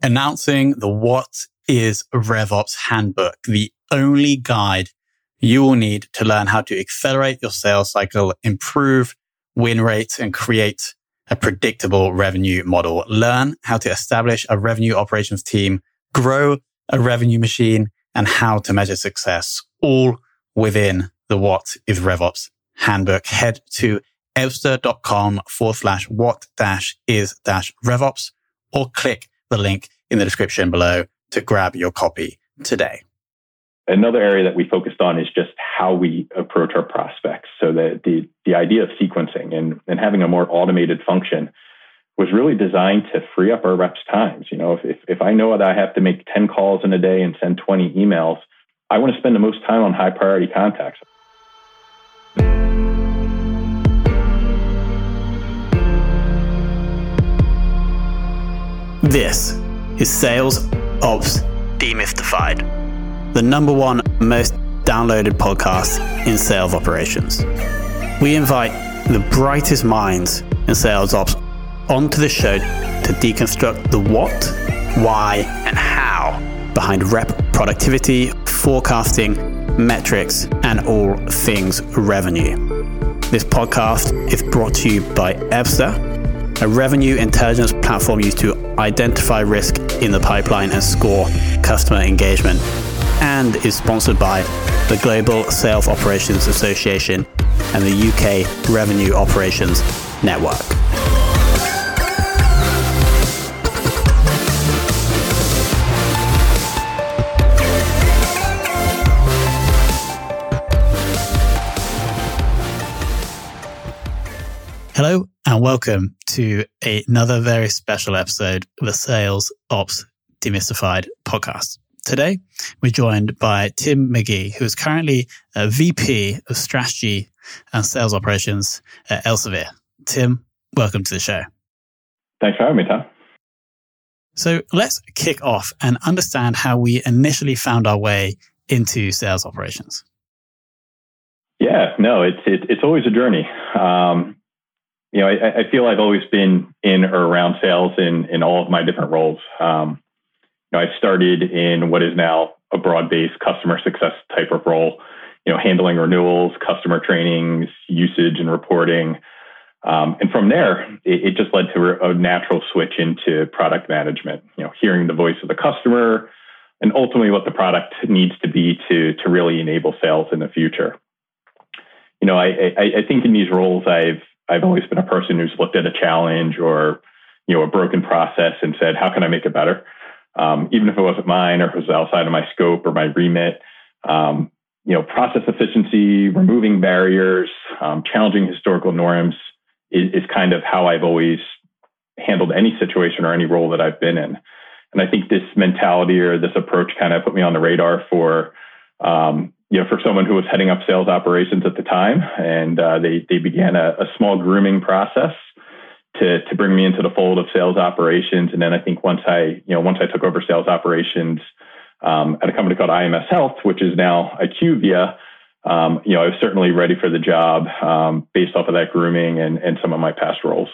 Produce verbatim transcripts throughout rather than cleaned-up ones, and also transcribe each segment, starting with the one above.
announcing the What is RevOps Handbook, the only guide you will need to learn how to accelerate your sales cycle, improve win rates, and create a predictable revenue model. Learn how to establish a revenue operations team, grow a revenue machine, and how to measure success, all within the What is RevOps Handbook. Head to ebster.com forward slash what dash is dash RevOps or click the link in the description below to grab your copy today. Another area that we focused on is just how we approach our prospects. So the the, the idea of sequencing and, and having a more automated function was really designed to free up our reps' times. You know, if, if if I know that I have to make ten calls in a day and send twenty emails, I want to spend the most time on high priority contacts. This is Sales Ops Demystified, the number one most downloaded podcast in sales operations. We invite the brightest minds in sales ops onto the show to deconstruct the what, why, and how behind rep productivity, forecasting, metrics, and all things revenue. This podcast is brought to you by Ebster, a revenue intelligence platform used to identify risk in the pipeline and score customer engagement, and is sponsored by the Global Sales Operations Association and the U K Revenue Operations Network. Hello and welcome to another very special episode of the Sales Ops Demystified podcast. Today, we're joined by Tim McGee, who is currently a V P of Strategy and Sales Operations at Elsevier. Tim, welcome to the show. Thanks for having me, Tom. So let's kick off and understand how we initially found our way into sales operations. Yeah, no, it's it, it's always a journey. Um, you know, I, I feel I've always been in or around sales in in all of my different roles. Um, you know, I started in what is now a broad-based customer success type of role. You know, handling renewals, customer trainings, usage, and reporting. Um, and from there, it, it just led to a natural switch into product management. You know, hearing the voice of the customer, and ultimately what the product needs to be to to really enable sales in the future. You know, I, I, I think in these roles, I've I've always been a person who's looked at a challenge or, you know, a broken process and said, how can I make it better? Um, even if it wasn't mine or if it was outside of my scope or my remit, um, you know, process efficiency, removing barriers, um, challenging historical norms is, is kind of how I've always handled any situation or any role that I've been in. And I think this mentality or this approach kind of put me on the radar for, um, you know, for someone who was heading up sales operations at the time, and uh, they they began a, a small grooming process to to bring me into the fold of sales operations. And then I think once I, you know, once I took over sales operations um, at a company called I M S Health, which is now IQVIA, um, you know, I was certainly ready for the job um, based off of that grooming and and some of my past roles.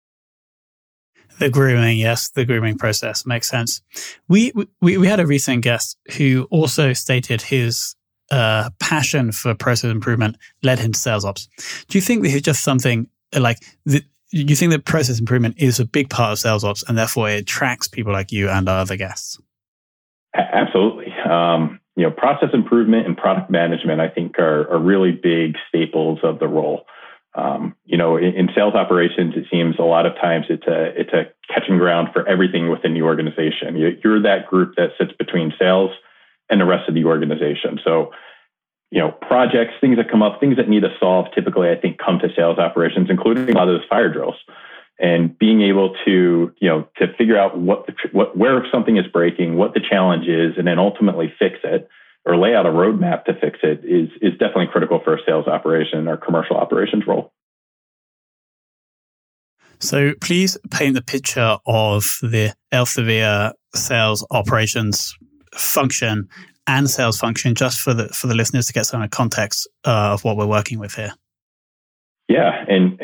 The grooming, yes, the grooming process makes sense. We we we had a recent guest who also stated his uh, passion for process improvement led him to sales ops. Do you think this is just something like, the, do you think that process improvement is a big part of sales ops and therefore it attracts people like you and our other guests? Absolutely. Um, you know, process improvement and product management, I think, are, are really big staples of the role. Um, you know, in, in sales operations, it seems a lot of times it's a it's a catching ground for everything within the organization. You, you're that group that sits between sales and the rest of the organization. So, you know, projects, things that come up, things that need to solve, typically, I think, come to sales operations, including a lot of those fire drills. And being able to, you know, to figure out what, the, what where something is breaking, what the challenge is, and then ultimately fix it, or lay out a roadmap to fix it is, is definitely critical for a sales operation or commercial operations role. So please paint the picture of the Elsevier sales operations function and sales function just for the for the listeners to get some context uh, of what we're working with here. Yeah, and and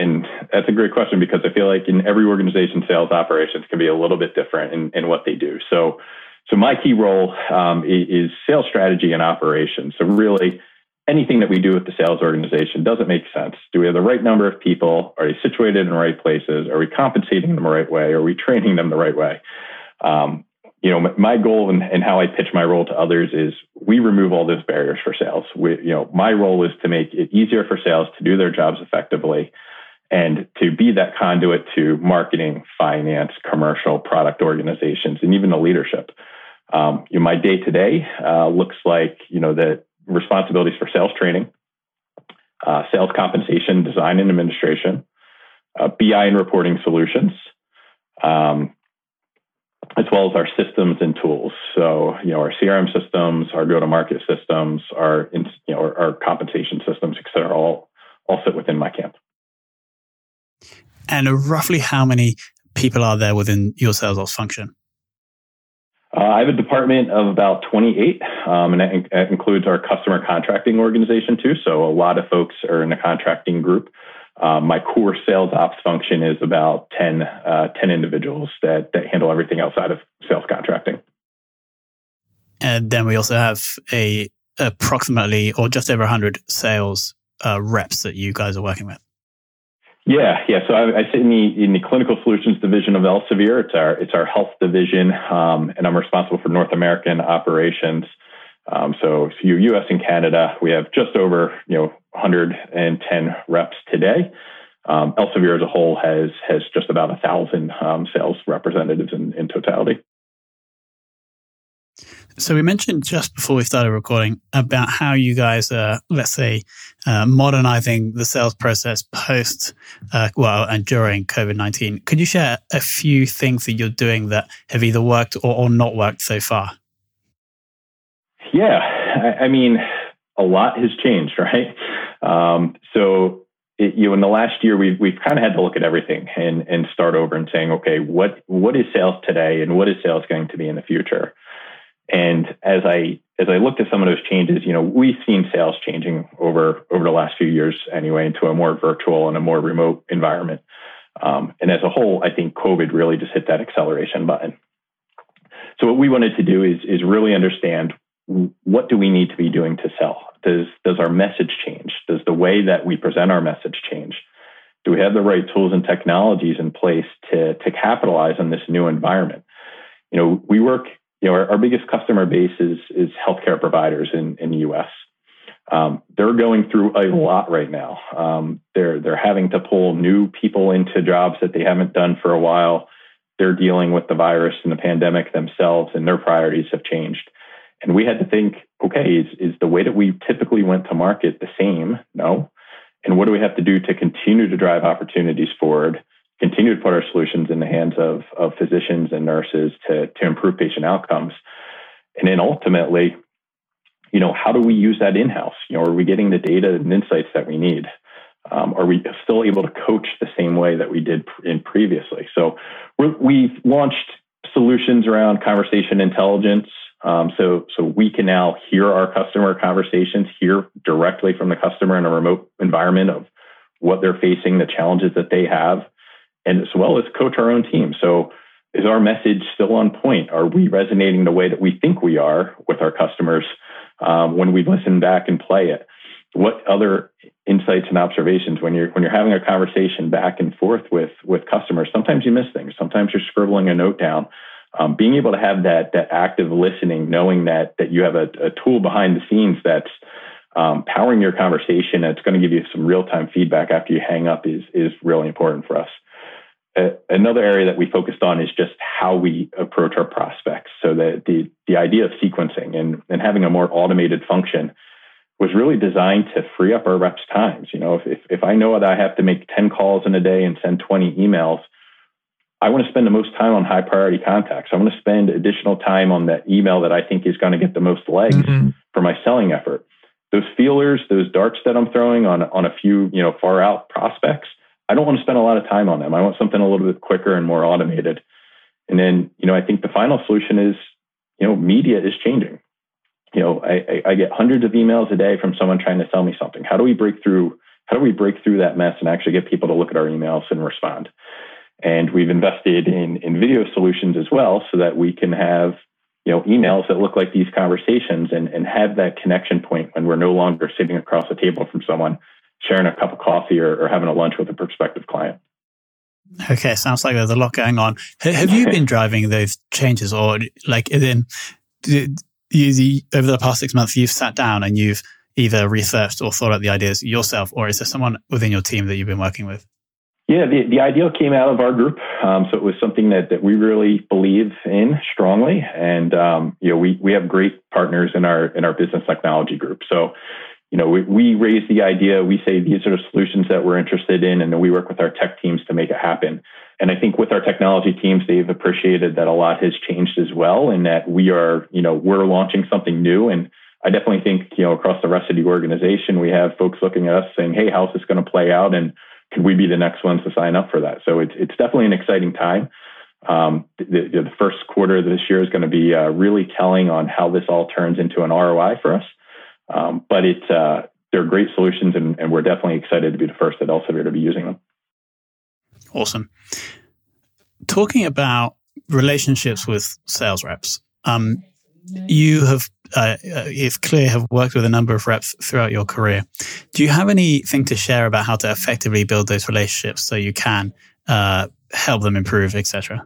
that's a great question because I feel like in every organization, sales operations can be a little bit different in, in what they do. So, so my key role um, is sales strategy and operations. So really anything that we do with the sales organization, does it make sense? Do we have the right number of people? Are they situated in the right places? Are we compensating them the right way? Are we training them the right way? Um, you know, my goal and, and how I pitch my role to others is we remove all those barriers for sales. We, you know, my role is to make it easier for sales to do their jobs effectively and to be that conduit to marketing, finance, commercial, product organizations, and even the leadership. Um, you know, my day to day looks like, you know, the responsibilities for sales training, uh, sales compensation, design and administration, uh, B I and reporting solutions, um, as well as our systems and tools. So, you know, our C R M systems, our go-to-market systems, our, you know, our, our compensation systems, et cetera, all, all sit within my camp. And roughly how many people are there within your sales ops function? Uh, I have a department of about twenty-eight, um, and that, in- that includes our customer contracting organization too. So a lot of folks are in the contracting group. Um, my core sales ops function is about ten, uh, ten individuals that, that handle everything outside of sales contracting. And then we also have a approximately or just over one hundred sales uh, reps that you guys are working with. Yeah, yeah. So I, I sit in the in the clinical solutions division of Elsevier. It's our it's our health division, um, and I'm responsible for North American operations. Um, so, so U S and Canada, we have just over you know one hundred ten reps today. Um, Elsevier as a whole has has just about a thousand um, sales representatives in, in totality. So we mentioned just before we started recording about how you guys are, let's say, uh, modernizing the sales process post, uh, well, and during COVID nineteen. Could you share a few things that you're doing that have either worked or, or not worked so far? Yeah, I, I mean, a lot has changed, right? Um, so, it, you know, in the last year, we've we've kind of had to look at everything and and start over and saying, okay, what what is sales today, and what is sales going to be in the future? And as I as I looked at some of those changes, you know, we've seen sales changing over over the last few years anyway into a more virtual and a more remote environment. Um, and as a whole, I think COVID really just hit that acceleration button. So what we wanted to do is is really understand what do we need to be doing to sell? Does does our message change? Does the way that we present our message change? Do we have the right tools and technologies in place to to capitalize on this new environment? You know, we work. You know, our, our biggest customer base is is healthcare providers in, in the U S. Um, they're going through a lot right now. Um, they're they're having to pull new people into jobs that they haven't done for a while. They're dealing with the virus and the pandemic themselves, and their priorities have changed. And we had to think, okay, is is the way that we typically went to market the same? No. And what do we have to do to continue to drive opportunities forward? Continue to put our solutions in the hands of, of physicians and nurses to, to improve patient outcomes. And then ultimately, you know, how do we use that in-house? You know, are we getting the data and insights that we need? Um, are we still able to coach the same way that we did in previously? So we're, we've launched solutions around conversation intelligence. Um, so, so we can now hear our customer conversations, hear directly from the customer in a remote environment of what they're facing, the challenges that they have, and as well as coach our own team. So is our message still on point? Are we resonating the way that we think we are with our customers um, when we listen back and play it? What other insights and observations when you're when you're having a conversation back and forth with with customers? Sometimes you miss things. Sometimes you're scribbling a note down. Um, being able to have that that active listening, knowing that that you have a, a tool behind the scenes that's um, powering your conversation, that's going to give you some real time feedback after you hang up is is really important for us. Uh, another area that we focused on is just how we approach our prospects. So the the, the idea of sequencing and, and having a more automated function was really designed to free up our reps' times. You know, if, if if I know that I have to make ten calls in a day and send twenty emails, I want to spend the most time on high priority contacts. I want to spend additional time on that email that I think is going to get the most legs mm-hmm. for my selling effort. Those feelers, those darts that I'm throwing on on a few, you know, far out prospects, I don't want to spend a lot of time on them. I want something a little bit quicker and more automated. And then, you know, I think the final solution is, you know, media is changing. You know, I, I get hundreds of emails a day from someone trying to sell me something. How do we break through? how do we break through that mess and actually get people to look at our emails and respond? And we've invested in, in video solutions as well so that we can have, you know, emails that look like these conversations and, and have that connection point when we're no longer sitting across the table from someone, sharing a cup of coffee or, or having a lunch with a prospective client. Okay, sounds like there's a lot going on. Have you been driving those changes, or like then you, over the past six months, you've sat down and you've either researched or thought out the ideas yourself, or is there someone within your team that you've been working with? Yeah, the, the idea came out of our group. Um, so it was something that, that we really believe in strongly. And, um, you know, we, we have great partners in our, in our business technology group. So, you know, we, we raise the idea, we say these are the solutions that we're interested in, and then we work with our tech teams to make it happen. And I think with our technology teams, they've appreciated that a lot has changed as well, and that we are, you know, we're launching something new. And I definitely think, you know, across the rest of the organization, we have folks looking at us saying, hey, how's this going to play out? And could we be the next ones to sign up for that? So it's it's definitely an exciting time. Um, the, the first quarter of this year is going to be uh, really telling on how this all turns into an R O I for us. Um, but it's uh, they're great solutions, and, and we're definitely excited to be the first at Elsevier to be using them. Awesome. Talking about relationships with sales reps, um, you have, uh, it's clear, have worked with a number of reps throughout your career. Do you have anything to share about how to effectively build those relationships so you can uh, help them improve, et cetera?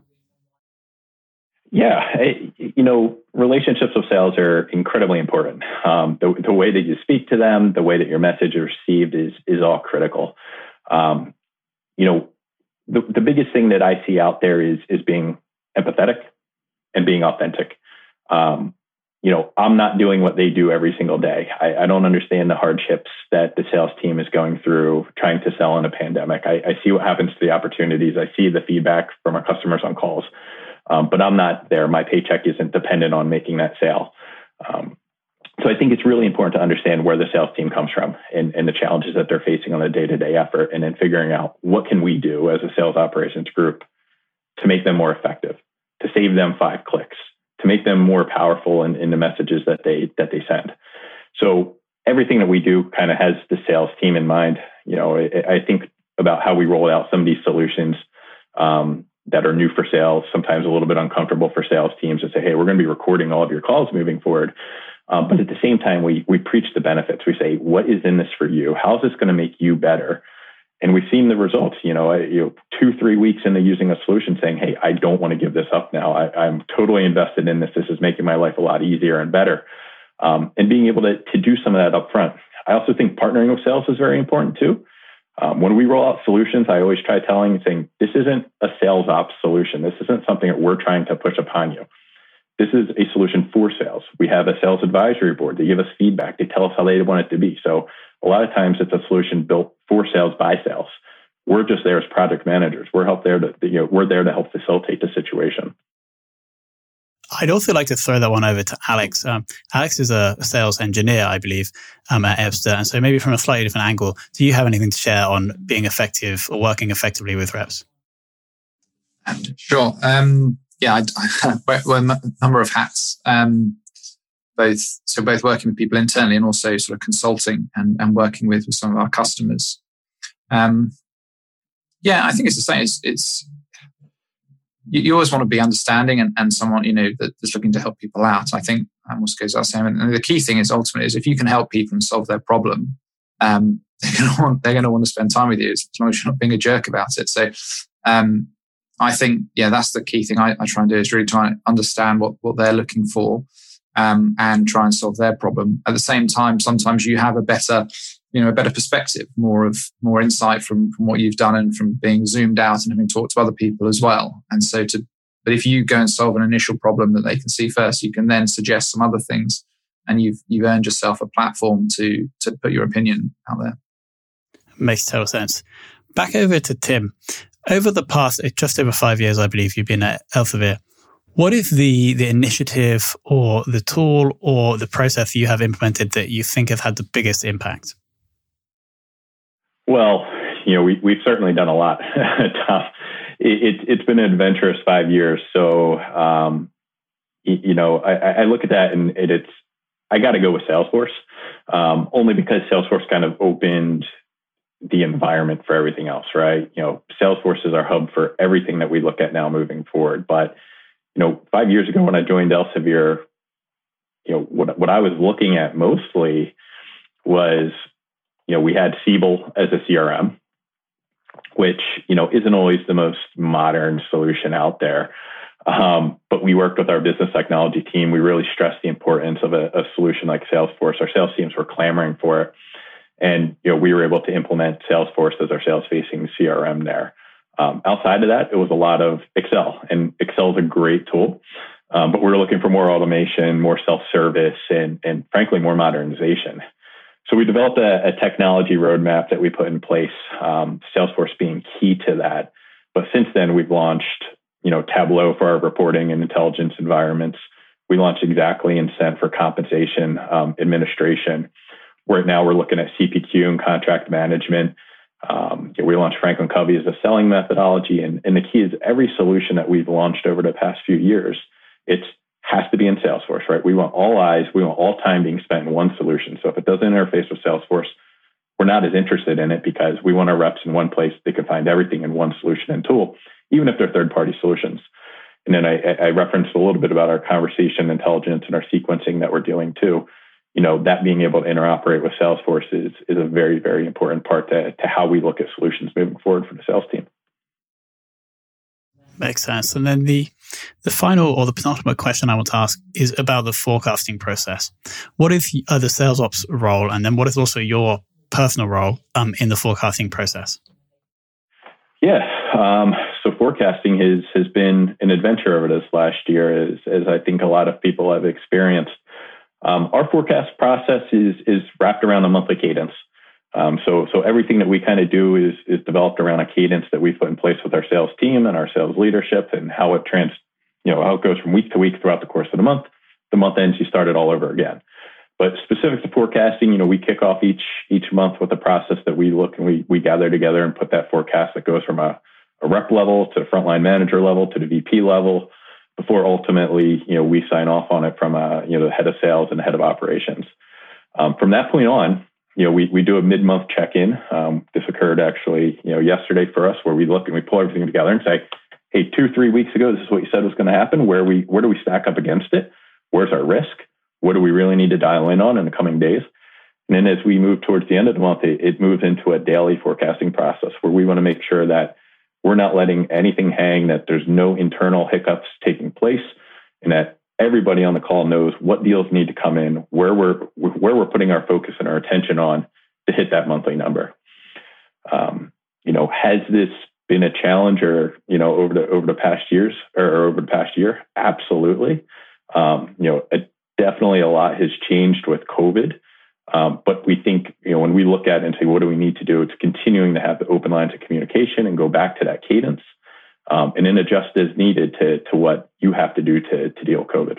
Yeah, you know, relationships with sales are incredibly important. Um, the, the way that you speak to them, the way that your message is received is is all critical. Um, you know, the, the biggest thing that I see out there is is being empathetic and being authentic. Um, you know, I'm not doing what they do every single day. I, I don't understand the hardships that the sales team is going through trying to sell in a pandemic. I, I see what happens to the opportunities. I see the feedback from our customers on calls. Um, but I'm not there. My paycheck isn't dependent on making that sale. Um, so I think it's really important to understand where the sales team comes from and, and the challenges that they're facing on a day-to-day effort, and then figuring out what can we do as a sales operations group to make them more effective, to save them five clicks, to make them more powerful in, in the messages that they that they send. So everything that we do kind of has the sales team in mind. You know, I, I think about how we roll out some of these solutions um, that are new for sales, sometimes a little bit uncomfortable for sales teams, and say, hey, we're going to be recording all of your calls moving forward. Um, but at the same time, we we preach the benefits. We say, what is in this for you? How is this going to make you better? And we've seen the results, you know, you know, two, three weeks into using a solution saying, hey, I don't want to give this up now. I, I'm totally invested in this. This is making my life a lot easier and better. Um, and being able to, to do some of that up front. I also think partnering with sales is very important too. Um, when we roll out solutions, I always try telling and saying, this isn't a sales ops solution. This isn't something that we're trying to push upon you. This is a solution for sales. We have a sales advisory board. They give us feedback. They tell us how they want it to be. So a lot of times it's a solution built for sales by sales. We're just there as project managers. We're help there to, you know, we're there to help facilitate the situation. I'd also like to throw that one over to Alex. Um, Alex is a sales engineer, I believe, um, at Ebster. And so maybe from a slightly different angle, do you have anything to share on being effective or working effectively with reps? Sure. Um, yeah, I, I wear a number of hats, um, both so both working with people internally and also sort of consulting and, and working with, with some of our customers. Um, yeah, I think it's the same. It's, it's you, you always want to be understanding and, and someone, you know, that, that's looking to help people out. I think that almost goes without saying. And the key thing is ultimately is if you can help people and solve their problem, um, they're going to want they're going to want to spend time with you as long as you're not being a jerk about it. So. Um, I think, yeah, that's the key thing I, I try and do is really try and understand what, what they're looking for um, and try and solve their problem. At the same time, sometimes you have a better, you know, a better perspective, more of more insight from, from what you've done and from being zoomed out and having talked to other people as well. And so to, but if you go and solve an initial problem that they can see first, you can then suggest some other things, and you've you've earned yourself a platform to to put your opinion out there. Makes total sense. Back over to Tim. Over the past, just over five years, I believe you've been at Elsevier. What is the the initiative or the tool or the process you have implemented that you think have had the biggest impact? Well, you know, we, we've certainly done a lot. Tom, it, it, it's been an adventurous five years. So, um, you know, I, I look at that and it, it's, I got to go with Salesforce, um, only because Salesforce kind of opened the environment for everything else, right? You know, Salesforce is our hub for everything that we look at now moving forward. But, you know, five years ago when I joined Elsevier, you know, what, what I was looking at mostly was, you know, we had Siebel as a C R M, which, you know, isn't always the most modern solution out there. Um, but we worked with our business technology team. We really stressed the importance of a, a solution like Salesforce. Our sales teams were clamoring for it. And, you know, we were able to implement Salesforce as our sales-facing C R M there. Um, outside of that, it was a lot of Excel. And Excel is a great tool. Um, but we were looking for more automation, more self-service, and, and frankly, more modernization. So we developed a, a technology roadmap that we put in place, um, Salesforce being key to that. But since then, we've launched, you know, Tableau for our reporting and intelligence environments. We launched Exactly and Cent for compensation um, administration. Right now, we're looking at C P Q and contract management. Um, we launched Franklin Covey as a selling methodology. And, and the key is every solution that we've launched over the past few years, it has to be in Salesforce, right? We want all eyes, we want all time being spent in one solution. So if it doesn't interface with Salesforce, we're not as interested in it because we want our reps in one place. They can find everything in one solution and tool, even if they're third-party solutions. And then I, I referenced a little bit about our conversation intelligence and our sequencing that we're doing too. You know, that being able to interoperate with Salesforce is, is a very, very important part to, to how we look at solutions moving forward for the sales team. Makes sense. And then the the final or the penultimate question I want to ask is about the forecasting process. What is uh, the sales ops role? And then what is also your personal role um, in the forecasting process? Yeah. Um, so forecasting has, has been an adventure over this last year, as, as I think a lot of people have experienced. Um, our forecast process is, is wrapped around a monthly cadence. Um, so, so everything that we kind of do is, is developed around a cadence that we put in place with our sales team and our sales leadership, and how it trans, you know, how it goes from week to week throughout the course of the month. The month ends, you start it all over again. But specific to forecasting, you know, we kick off each each month with a process that we look and we we gather together and put that forecast that goes from a, a rep level to frontline manager level to the V P level, before ultimately, you know, we sign off on it from a, you know, the head of sales and the head of operations. Um, from that point on, you know, we, we do a mid-month check-in. Um, this occurred actually, you know, yesterday for us, where we look and we pull everything together and say, hey, two, three weeks ago, this is what you said was going to happen. Where we, where do we stack up against it? Where's our risk? What do we really need to dial in on in the coming days? And then as we move towards the end of the month, it, it moves into a daily forecasting process where we want to make sure that we're not letting anything hang, that there's no internal hiccups taking place, and that everybody on the call knows what deals need to come in, where we're where we're putting our focus and our attention on to hit that monthly number. Um, you know, has this been a challenge, or you know, over the over the past years or over the past year? Absolutely. Um, you know, a, definitely a lot has changed with COVID. Um, but we think, you know, when we look at it and say, what do we need to do? It's continuing to have the open lines of communication and go back to that cadence, um, and then adjust as needed to to what you have to do to to deal with COVID.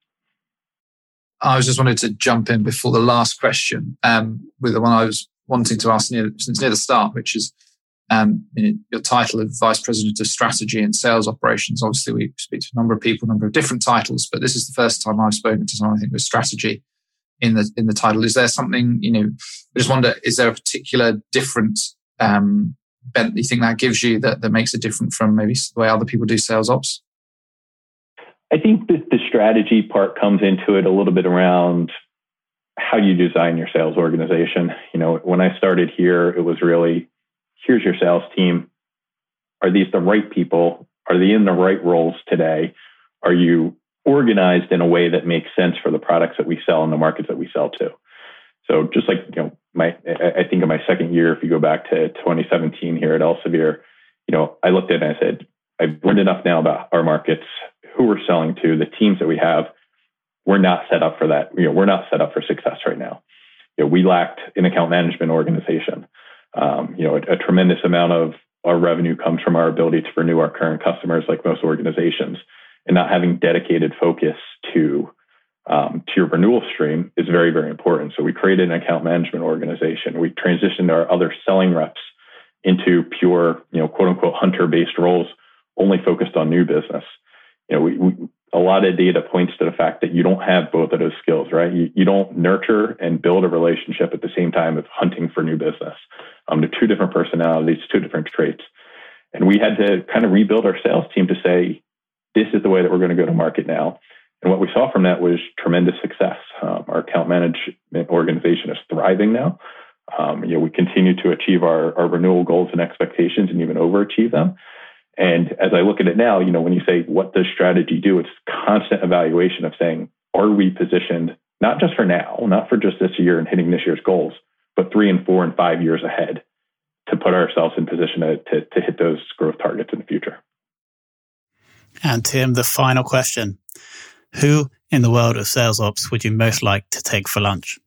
I was just wanted to jump in before the last question um, with the one I was wanting to ask near, since near the start, which is um, you know, your title of Vice President of Strategy and Sales Operations. Obviously, we speak to a number of people, a number of different titles, but this is the first time I've spoken to someone, I think, with strategy in the in the title. Is there something, you know, I just wonder, is there a particular different um, bent that you think that gives you that, that makes it different from maybe the way other people do sales ops? I think that the strategy part comes into it a little bit around how you design your sales organization. You know, when I started here, it was really, here's your sales team. Are these the right people? Are they in the right roles today? Are you organized in a way that makes sense for the products that we sell and the markets that we sell to? So just like, you know, my, I think in my second year, if you go back to twenty seventeen here at Elsevier, you know, I looked at it and I said, I've learned enough now about our markets, who we're selling to, the teams that we have. We're not set up for that. You know, we're not set up for success right now. You know, we lacked an account management organization. Um, you know, a, a tremendous amount of our revenue comes from our ability to renew our current customers, like most organizations, and not having dedicated focus to um, to your renewal stream is very, very important. So we created an account management organization. We transitioned our other selling reps into pure, you know, quote unquote hunter-based roles, only focused on new business. You know, we, we a lot of data points to the fact that you don't have both of those skills, right? You, you don't nurture and build a relationship at the same time as hunting for new business. Um, they're two different personalities, two different traits. And we had to kind of rebuild our sales team to say, this is the way that we're going to go to market now. And what we saw from that was tremendous success. Um, our account management organization is thriving now. Um, you know, we continue to achieve our, our renewal goals and expectations and even overachieve them. And as I look at it now, you know, when you say, what does strategy do? It's constant evaluation of saying, are we positioned not just for now, not for just this year and hitting this year's goals, but three and four and five years ahead to put ourselves in position to, to, to hit those growth targets in the future. And Tim, the final question. Who in the world of sales ops would you most like to take for lunch?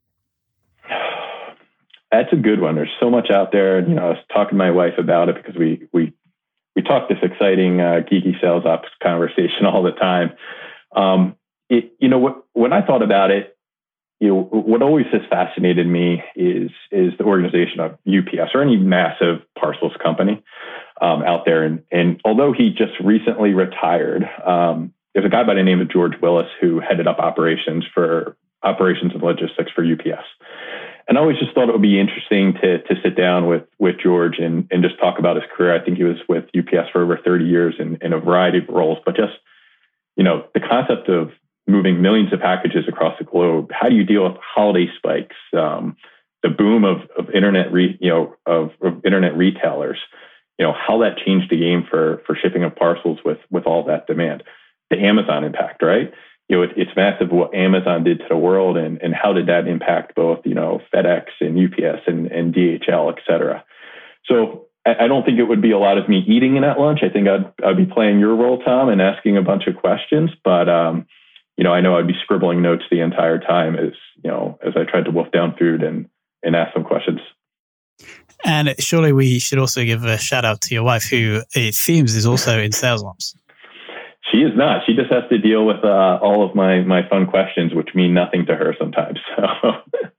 That's a good one. There's so much out there. You know, I was talking to my wife about it because we we we talk this exciting uh, geeky sales ops conversation all the time. Um, it, you know, what, when I thought about it, you know, what always has fascinated me is is the organization of U P S or any massive parcels company um, out there. And, and although he just recently retired, um, there's a guy by the name of George Willis who headed up operations for operations and logistics for U P S. And I always just thought it would be interesting to to sit down with with George and, and just talk about his career. I think he was with U P S for over thirty years in, in a variety of roles, but just, you know, the concept of moving millions of packages across the globe. How do you deal with holiday spikes? Um, the boom of, of internet, re, you know, of, of internet retailers, you know, how that changed the game for, for shipping of parcels with, with all that demand. The Amazon impact, right? You know, it, it's massive what Amazon did to the world, and, and how did that impact both, you know, FedEx and U P S and, and D H L, et cetera. So I, I don't think it would be a lot of me eating in that lunch. I think I'd, I'd be playing your role, Tom, and asking a bunch of questions, but, um, you know, I know I'd be scribbling notes the entire time as, you know, as I tried to wolf down food and, and ask some questions. And surely we should also give a shout out to your wife, who it seems is also in sales ops. She is not. She just has to deal with uh, all of my, my fun questions, which mean nothing to her sometimes. So.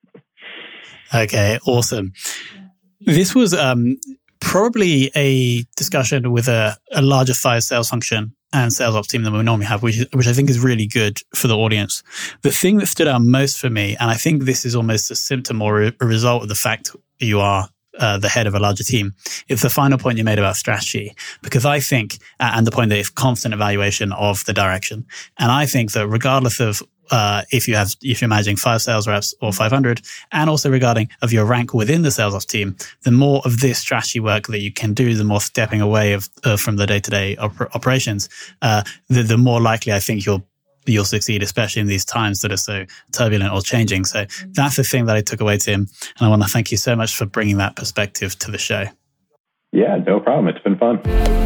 Okay, awesome. This was um, probably a discussion with a, a larger fire sales function and sales ops team than we normally have, which, which I think is really good for the audience. The thing that stood out most for me, and I think this is almost a symptom or a result of the fact you are uh, the head of a larger team, is the final point you made about strategy. Because I think, and the point that it's constant evaluation of the direction. And I think that regardless of Uh, if you have, if you're managing five sales reps or five hundred, and also regarding of your rank within the sales ops team, the more of this strategy work that you can do, the more stepping away of uh, from the day-to-day op- operations, uh, the, the more likely I think you'll you'll succeed, especially in these times that are so turbulent or changing. So that's the thing that I took away, Tim, and I want to thank you so much for bringing that perspective to the show. Yeah, no problem. It's been fun.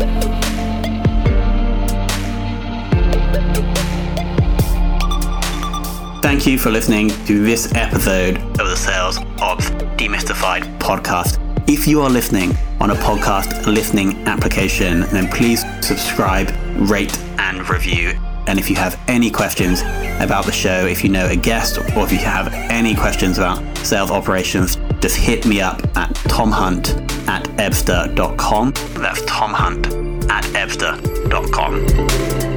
Thank you for listening to this episode of the Sales Ops Demystified podcast. If you are listening on a podcast listening application, then please subscribe, rate, and review. And if you have any questions about the show, if you know a guest, or if you have any questions about sales operations, just hit me up at tomhunt at ebster dot com. That's tomhunt at ebster dot com.